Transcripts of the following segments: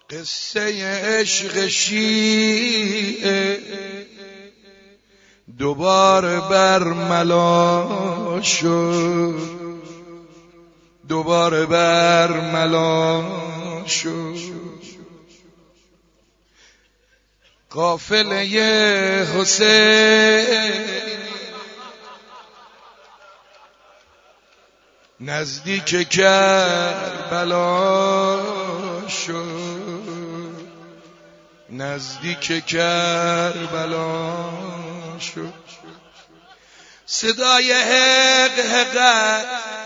قصه عشق شیعه دوباره برملا شد، دوباره برملا شد. قافله حسین نزدیک کربلا شد، نزدیک کربلا شد. صدای حق حق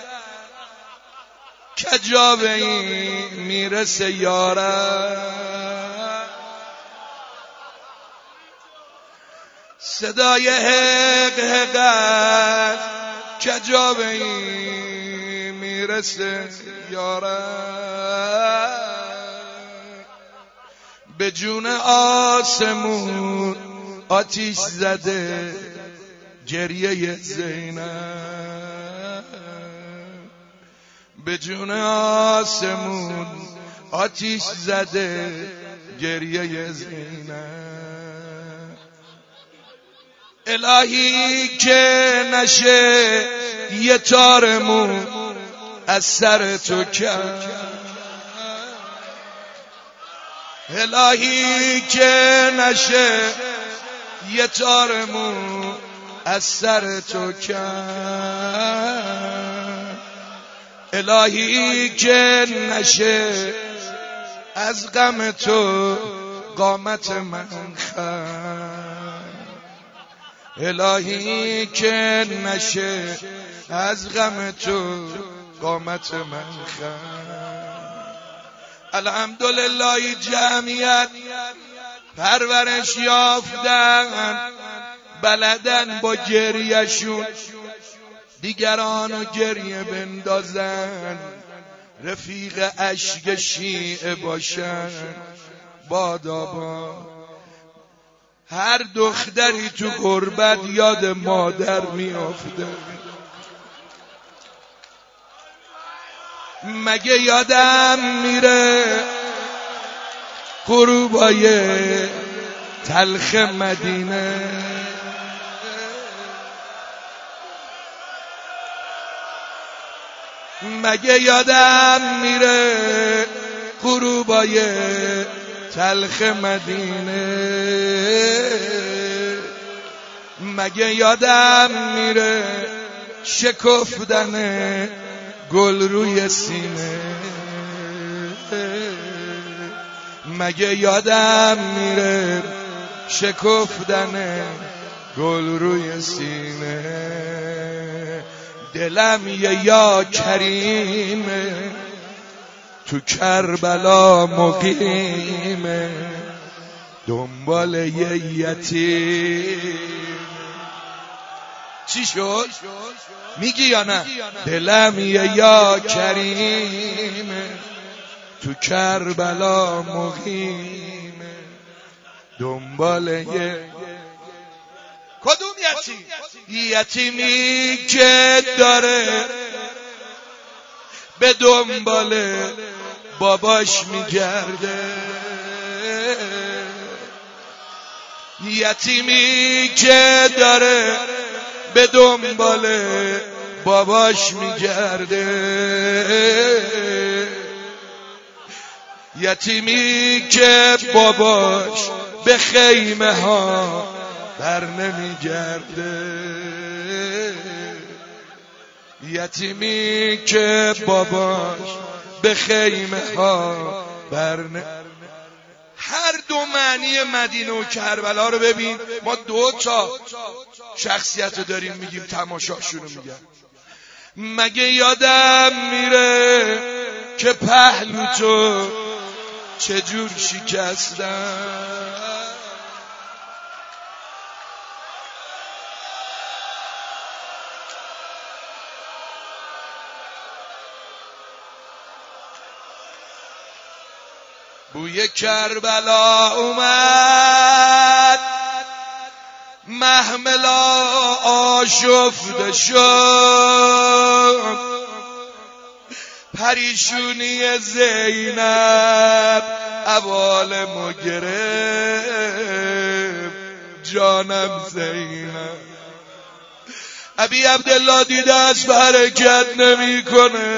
کجا به این میرسه یارم، صدای حق حق کجا به این میرسه یارم. به جون آسمون آتیش زده گریه زینب، به جون آسمون آتیش زده گریه زینب. الهی که نشه یه تارمون از سر تو کرد، الهی که نشه یه تارمون از سر تو کرد، الهی که نشه از غم تو قامت من خند، الهی که نشه از غم تو قامت من خند. الحمدلله جمعیت پرورش یافتن، بلدن با گریهشون دیگرانو گریه بندازن، رفیق اشک شیعه باشن. بادابا هر دختری تو غربت یاد مادر میافته. مگه یادم میره غروبای تلخ مدینه، مگه یادم میره غروبای تلخ مدینه، مگه یادم میره شکفتن گل روی سینه، مگه یادم میره شکفتن گل روی سینه. دلم یه یا کریمه تو کربلا مقیمه، دنبال یه یتیم. چی شد؟ میگی یا نه؟ دلم یه یا کریمه تو کربلا مقیمه، دنبال یه کدوم یتیم؟ یتیمی که داره به دنبال باباش میگرده، یتیمی که داره به دنبال باباش میگرده، یتیمی که باباش به خیمه ها بر نمیگرده، یتیمی که باباش به خیمه ها بر هر دو معنی مدینه و کربلا رو ببین. ما دو تا شخصیت رو داریم میگیم، تماشاشون رو میگم. مگه یادم میره که پهلو تو چجور شکستن، بوی کربلا اومد، محملا آشفته شد، پریشونی زینب عوالمو گرفت جانم زینب. ابی عبدالله دیده است حرکت نمی کنه،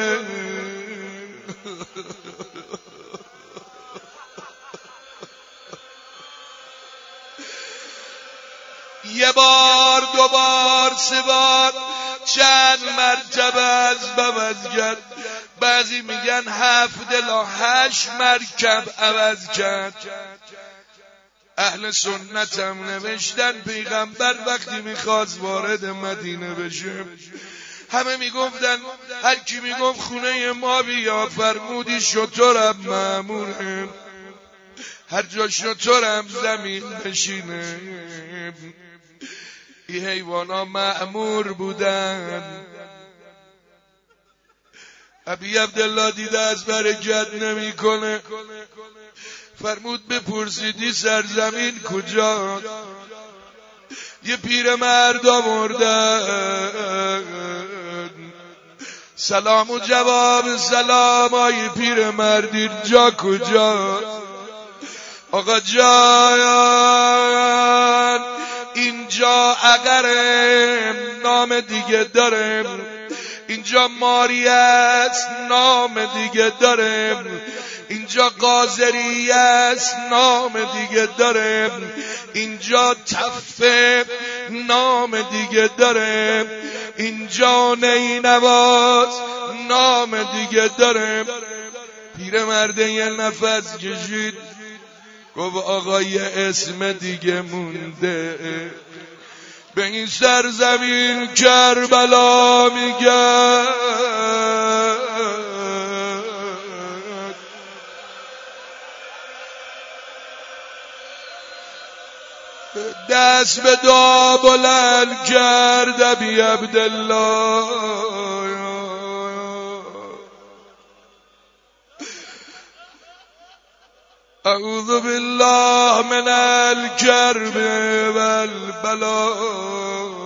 یه بار دو بار سه بار چند مرتبه از عوض کرد. بعضی میگن 7 الی 8 مرکب عوض کرد. اهل سنت هم نوشتن پیغمبر وقتی میخواست وارد مدینه بشه همه میگفتن، هر کی میگفت خونه ما بیا، فرمودی شترم مأموره، هر جا شترم زمین بشینه. این حیوانا مأمور بودن. ابی عبدالله دیده از برکت نمی کنه، فرمود بپرسیدی سرزمین کجا؟ یه پیرمرد آوردن، سلام و جواب سلام. آی پیرمرد اینجا کجا؟ آقا جان اینجا عقرم، نام دیگه دارم. اینجا ماری است، نام دیگه دارم. اینجا قاضری است، نام دیگه دارم. اینجا تفه، نام دیگه دارم. اینجا نینواز، نام دیگه دارم. پیرمرد یه نفس کشید، گفت آقا یه اسم دیگه مونده، به این سرزمین کربلا میگن. دست به دعا بلند کرد ابی عبدالله، اعوذ بالله من الکرب والبلاء.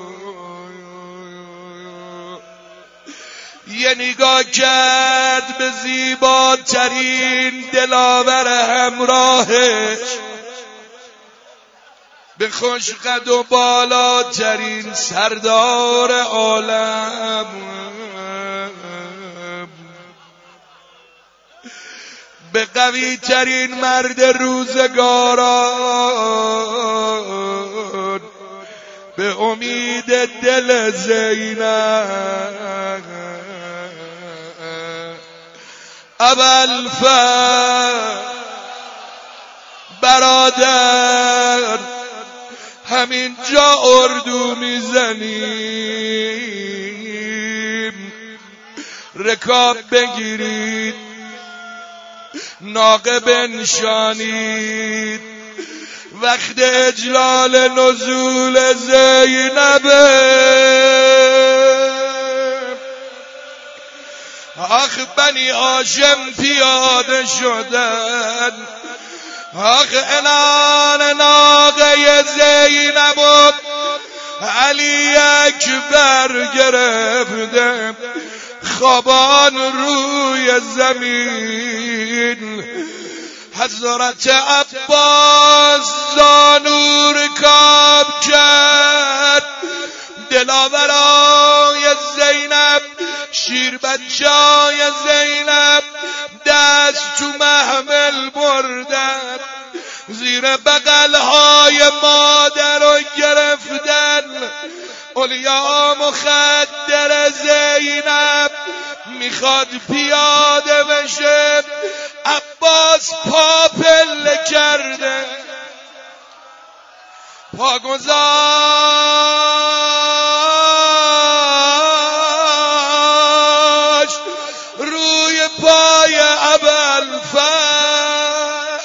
یه نگاه کرد به زیباترین دلاور همراهش، به خوش قد و بالاترین سردار عالم، به قوی ترین مرد روزگاران، به امید دل زینب، ابوالفضل برادر، همین جا اردو میزنیم، رکاب بگیرید، ناقه بنشانید، وقت اجلال نزول زینبه. آخ بنی هاشم پیاده شدن، آخ انان ناقه زینب و علی اکبر گرفته، خوابان روی زمین. حضرت عباس زانو رکاب کرد، دلاورای زینب، شیر بچای زینب دست تو محمل بردن، زیر بغلهای مادر رو گرفتن. اولیا مخدر زینب میخواد پیاده بشه، عباس پا پله کرده، پا گذاشت روی پای ابوالفضل.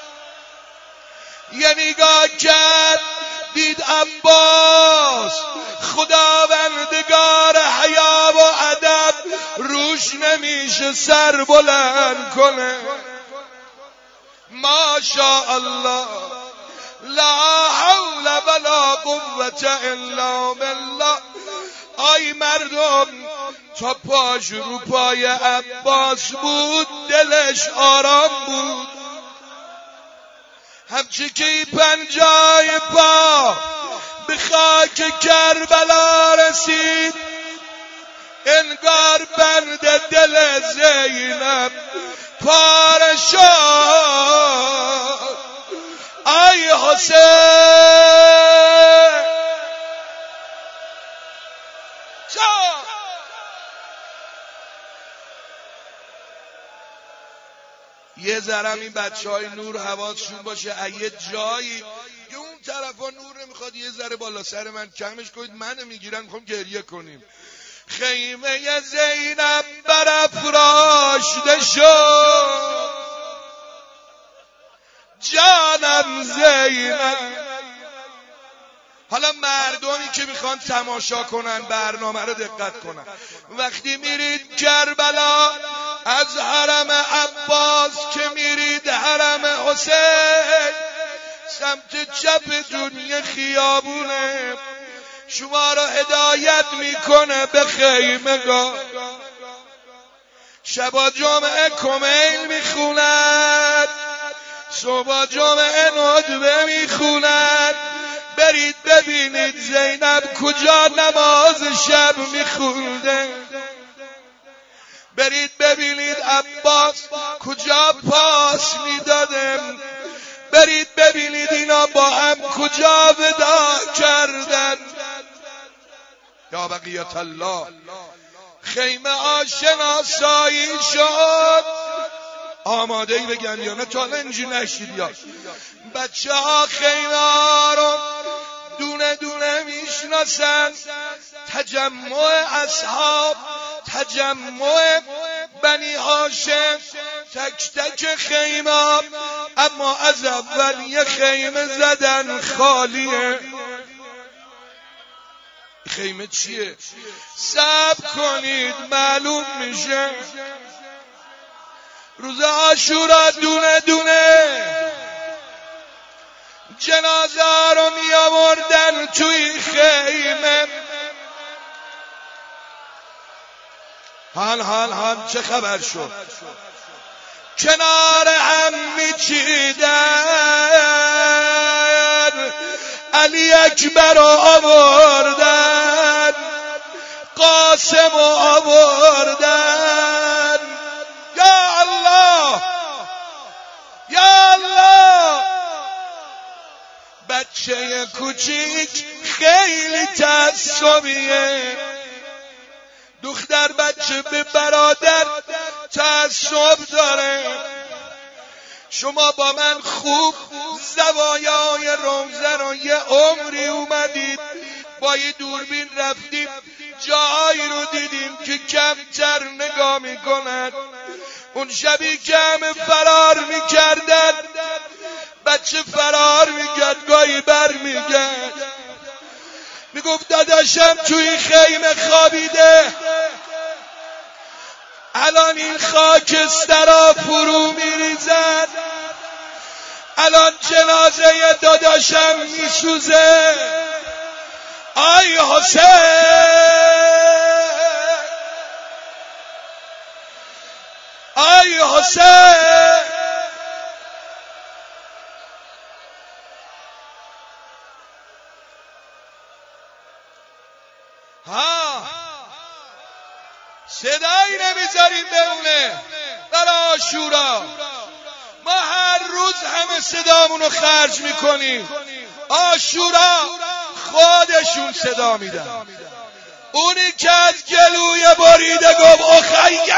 یه نگاه کرد دید عباس خداوندگار حیا و ادب روش نمیشه سر بلند کنه. ماشاءالله، لا حول ولا قوة الا بالله. آی مردم، تا پاش رو پای عباس بود دلش آرام بود. همچه که پنجای پا به خاک کربلا رسید، انگار بند دل زینب پاره شد. ای حسین جان، یه ذره این بچهای نور حواسشون باشه، یه جایی که اون طرفا نور نمیخواد یه ذره بالا سر من کمش کنید، منو میگیرن میخوام گریه کنیم. خیمه زینب برافراشته شد، جانم زینب. حالا مردمی که میخوان تماشا کنن برنامه رو دقت کنن. وقتی میرید کربلا، از حرم عباس که میرید حرم حسین، سمت چپ دنیا خیابونه شما را هدایت میکنه به خیمگاه. شبا جمعه کمیل میخونند، صبح جمعه ندبه میخونند. برید ببینید زینب کجا نماز شب میخونده، برید ببینید عباس کجا پاس میداده، برید ببینید اینا با هم کجا ودا کردن. یا بقیت الله، خیمه آشناسایی شد. آماده ای بگن یا نه؟ تا اینجی نشید یا بچه ها خیمه ها رو دونه دونه میشناسن. تجمع اصحاب، تجمع بنی هاشم، تک تک خیمه. اما از اول یه خیمه زدن خالیه. خیمه چیه؟ صبر کنید معلوم میشه. روز عاشورا دونه دونه جنازه رو می آوردن توی خیمه. حال چه خبر شد؟ کنار هم میچیدن، علی اکبر رو آوردن، قاسم رو آوردن. یا الله یا الله. بچه کوچیک خیلی تعصبیه، دختر بچه به برادر تعصب داره. شما با من خوب زوایای روزه رو یه عمری اومدید، با یه دوربین رفتیم جایی رو دیدیم که کمتر نگاه میکنن. اون شبی که همه فرار میکردن، بچه فرار میکرد، گاهی بر میگرد، میگفت داداشم توی خیمه خوابیده، الان این خاکسترا فرو میریزد، الان جنازه داداشم میسوزه. آی حسین، آی حسین. ها صدایی نمیذاریم بمونه برای عاشورا. ما هر روز همه صدامونو خرج میکنیم، عاشورا خودشون صدا میدن. اونی که از گلوی بریده گفت اخیه،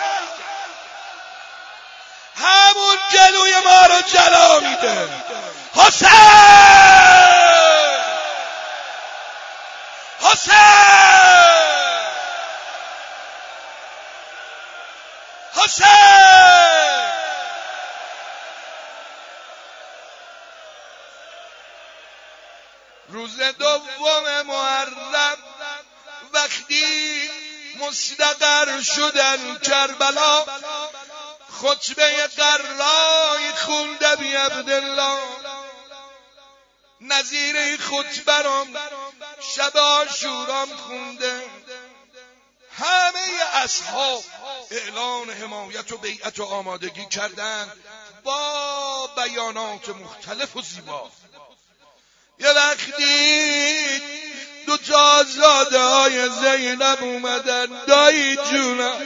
همون گلوی ما رو جلا میده. حسین، حسین، حسین. روز دوم محرم وقتی مستقر شدن کربلا، خطبه قرای خونده بی عبدالله. نظیر خطبه رو شب عاشورا خونده. همه اصحاب اعلان حمایت و بیعت و آمادگی کردن. با بیانات مختلف و زیبا. یه وقتی دو تا آزاده های زینب اومدن، دایی جونم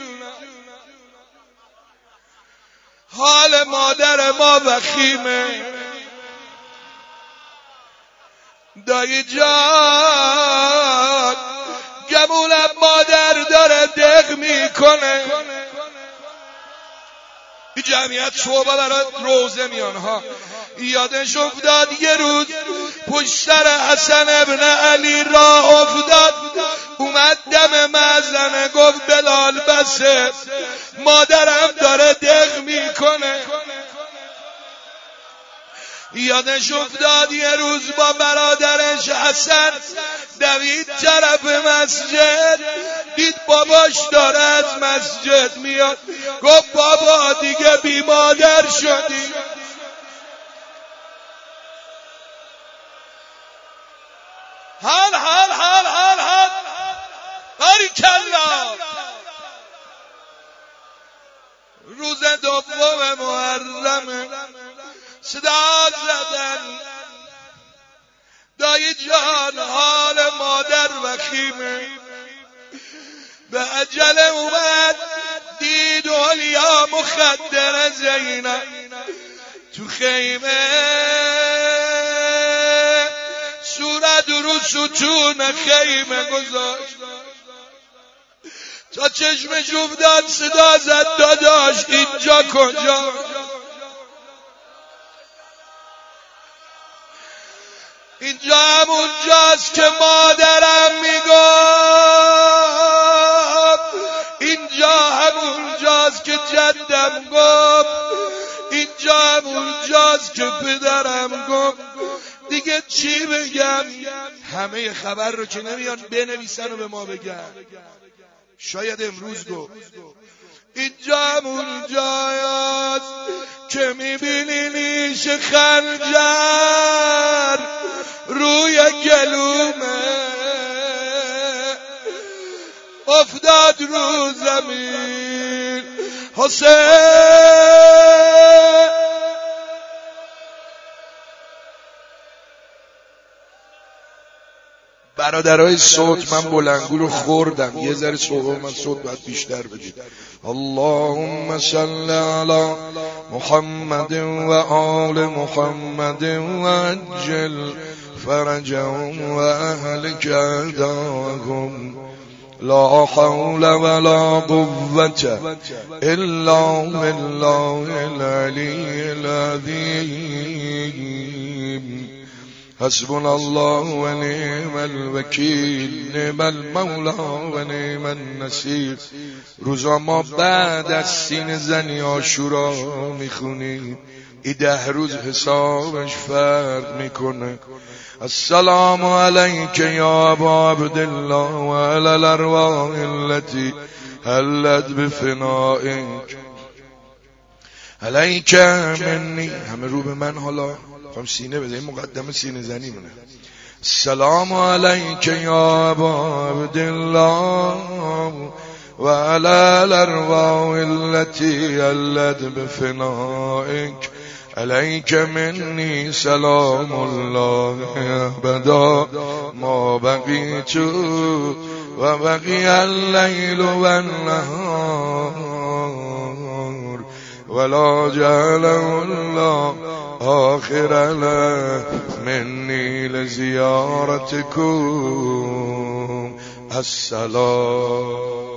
حال مادر ما وخیمه، دایی جان گمونم مادر داره دق میکنه. این جمعیت صحبه برای روزه میان ها. یادش افتاد یه روز پشتر حسن ابن علی راه افتاد، اومد دم مأذنه گفت بلال بسه، مادرم داره دق میکنه. یادش افتاد یه روز با برادرش حسن دوید طرف مسجد، دید باباش داره از مسجد میاد، گفت بابا دیگه بی مادر شدی. حال حال حال حال حال باریکلا. روز دوم محرم صدا زدن، دایی جان حال مادر وخیمه. به عجله اومد دید علیا مخدر زینب تو خیمه، صورت رو ستون خیمه گذاشت. تا چشمش افتاد صدا زد داداش اینجا کجا؟ اینجا همون جاست که مادرم میگفت، اینجا همون جاست که جدم گفت، اینجا همون جاست که پدرم گفت. دیگه چی بگم؟ همه خبر رو که نمیان بنویسن و به ما بگن. شاید امروز گفت اینجا همون جاست که میبینی نیش خنجر روی گلومه، افتاد رو زمین حسین. برادرای صوت من بلندگو رو خوردم، یه ذره صوت من صوت باید بیشتر بدید. اللهم صل علی محمد و آل محمد و عجل فرجهم و اهلک اعداءهم، لا حول ولا قوة الا بالله العلی العظیم. حسبنا الله و نعم الوکیل، نعم المولا و نعم النصیر. روزا ما بعد از سین زنی عاشورا میخونیم، این 10 روز حسابش فرق میکنه. السلام علیک یا ابا عبدالله و علی الارواح التي حلت بفنائک، علیک منی. همه رو به من حالا خواهم سینه بده، این مقدمه سینه زنی مونه. السلام علیک یا ابا عبدالله و علی الارواح التي حلت بفنائک، علیک منی سلام الله ابدا ما بقیت و بقی اللیل و النهار ولا جعله الله آخر منی لزیارتکم. السلام.